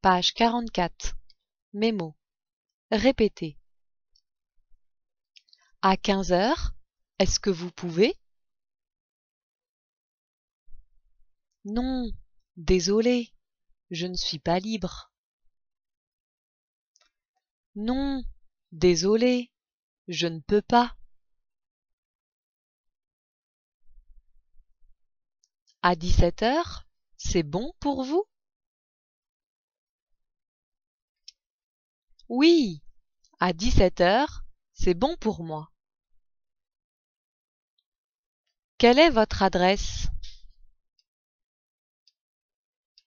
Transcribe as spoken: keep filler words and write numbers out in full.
Page quarante-quatre. Mémo. Répétez. À quinze heures, est-ce que vous pouvez? Non, désolé, je ne suis pas libre. Non, désolé, je ne peux pas. À dix-sept heures, c'est bon pour vous? Oui, à dix-sept heures, c'est bon pour moi. Quelle est votre adresse?